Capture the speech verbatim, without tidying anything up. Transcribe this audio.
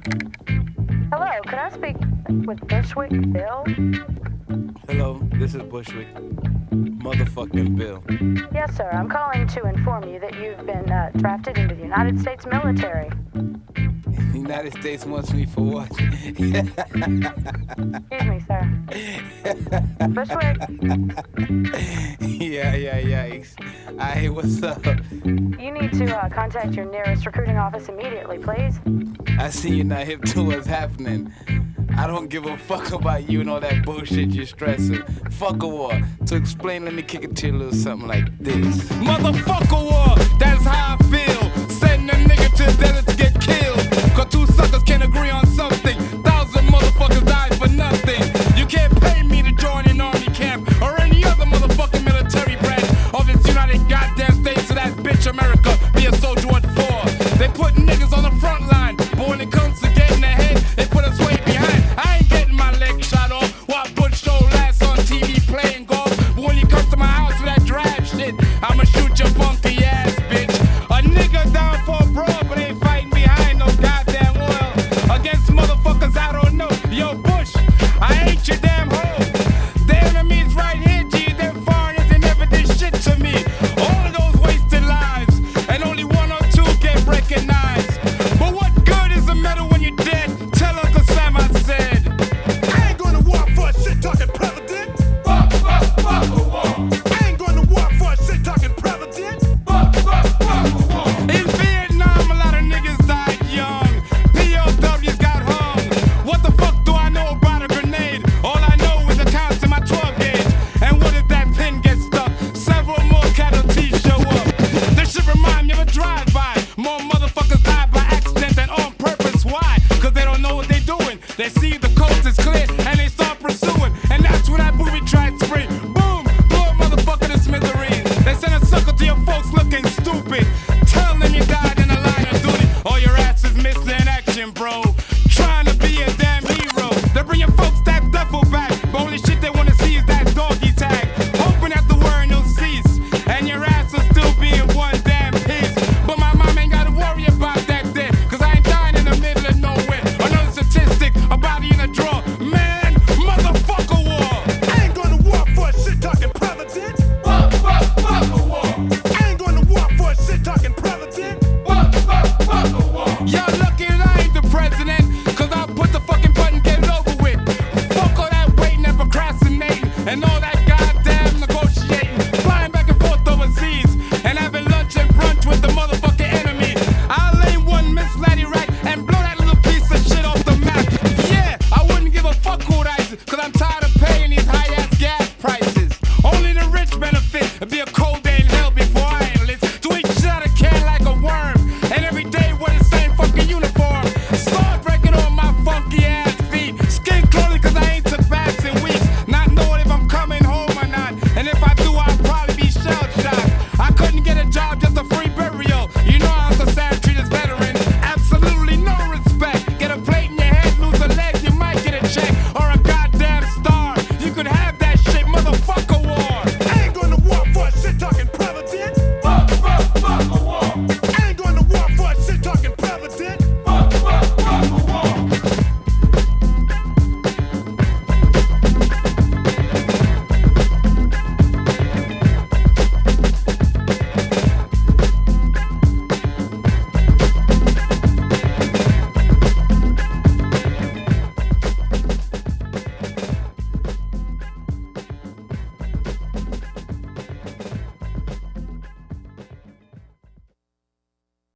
Hello, can I speak with Bushwick Bill? Hello, this is Bushwick. Motherfucking Bill. Yes, sir. I'm calling to inform you that you've been uh, drafted into the United States military. The United States wants me for what? Excuse me, sir. Bushwick. yeah, yeah, yikes. Hey, what's up? You need to uh, contact your nearest recruiting office immediately, please. I see you're not hip to what's happening. I don't give a fuck about you and all that bullshit you're stressing. Fuck a war. To explain, let me kick it to you a little something like this. Motherfucker war, that's how I feel.